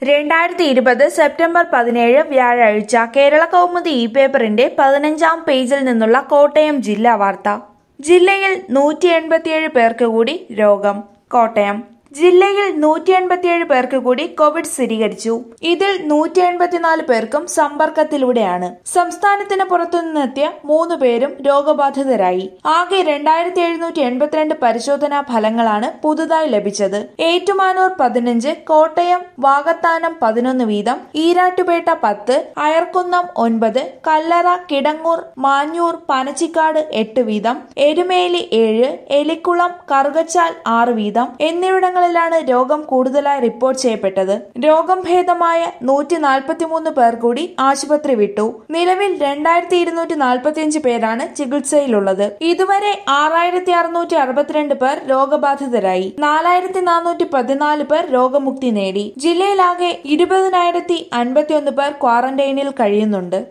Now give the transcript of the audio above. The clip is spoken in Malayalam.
2020 സെപ്റ്റംബർ 17 വ്യാഴാഴ്ച കേരള കൗമുദി പേപ്പറിന്റെ 15-ാം പേജിൽ നിന്നുള്ള കോട്ടയം ജില്ലാ വാർത്ത. ജില്ലയിൽ 187 പേർക്ക് കൂടി രോഗം. കോട്ടയം ജില്ലയിൽ 187 പേർക്ക് കൂടി കോവിഡ് സ്ഥിരീകരിച്ചു. ഇതിൽ 184 പേർക്കും സമ്പർക്കത്തിലൂടെയാണ്. സംസ്ഥാനത്തിന് പുറത്തുനിന്നെത്തിയ 3 പേരും രോഗബാധിതരായി. ആകെ 2782 പരിശോധനാ ഫലങ്ങളാണ് പുതുതായി ലഭിച്ചത്. ഏറ്റുമാനൂർ 15, കോട്ടയം, വാകത്താനം 11 വീതം, ഈരാറ്റുപേട്ട 10, അയർക്കുന്നം 9, കല്ലറ, കിടങ്ങൂർ, മാഞ്ഞൂർ, പനച്ചിക്കാട് 8 വീതം, എരുമേലി 7, എലിക്കുളം, കറുകച്ചാൽ 6 വീതം എന്നിവിടങ്ങൾ ാണ് രോഗം കൂടുതലായി റിപ്പോർട്ട് ചെയ്യപ്പെട്ടത്. രോഗം ഭേദമായ 143 പേർ കൂടി ആശുപത്രി വിട്ടു. നിലവിൽ 2245 പേരാണ് ചികിത്സയിലുള്ളത്. ഇതുവരെ 6662 പേർ രോഗബാധിതരായി. 4414 പേർ രോഗമുക്തി നേടി. ജില്ലയിലാകെ 20,051 പേർ ക്വാറന്റൈനിൽ കഴിയുന്നുണ്ട്.